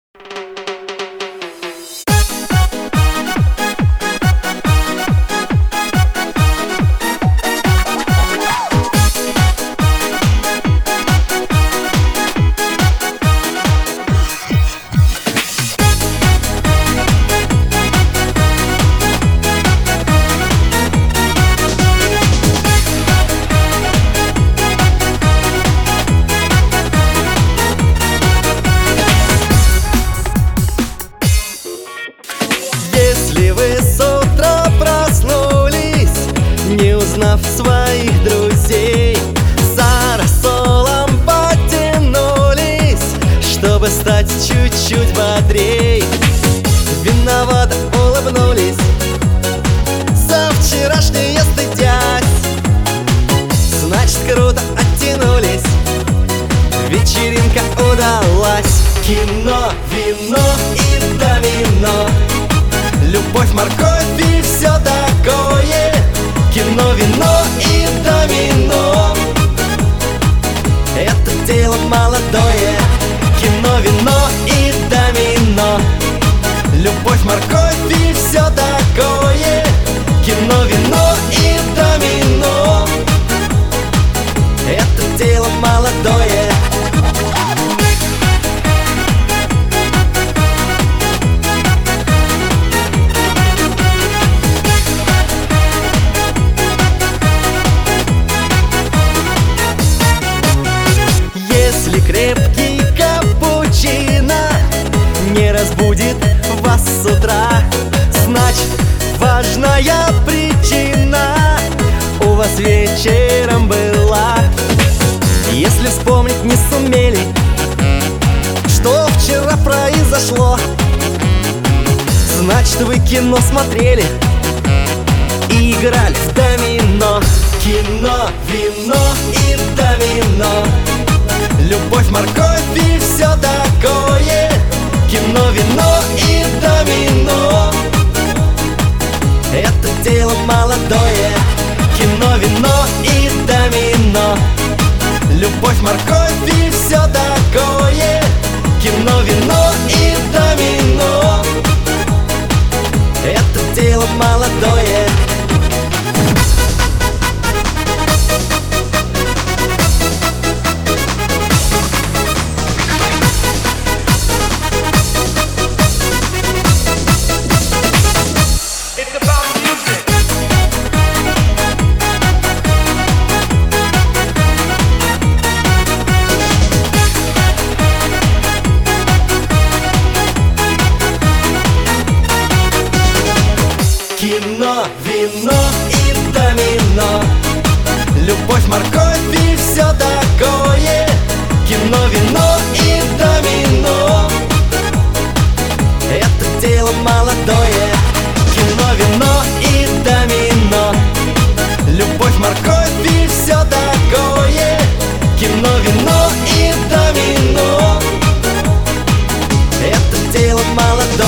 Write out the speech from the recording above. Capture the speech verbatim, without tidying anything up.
Если вы с утра проснулись, не узнав своих друзей, за рассолом потянулись, чтобы стать чуть-чуть бодрей. Виновато улыбнулись, за вчерашнее стыдясь, значит, круто оттянулись, вечеринка удалась. Кино, вино и домино, любовь, морковь и все такое. Кино, вино и домино, это дело молодое. Кино, вино и домино, любовь, морковь и все такое. Кино, вино и домино, это дело молодое. Если крепкий капучино не разбудит вас с утра, значит, важная причина у вас вечером была. Если вспомнить не сумели, что вчера произошло, значит, вы кино смотрели и играли в домино. Кино, вино и домино, любовь, морковь и все такое. Кино, вино и домино, это дело молодое. Кино, вино и домино, любовь, морковь и все такое. Кино, вино и домино, это дело молодое. Кино, вино и домино, любовь, морковь и все такое. Кино, вино и домино, это дело молодое. Кино, вино и домино, любовь, морковь и все такое. Кино, вино и домино, это дело молодое.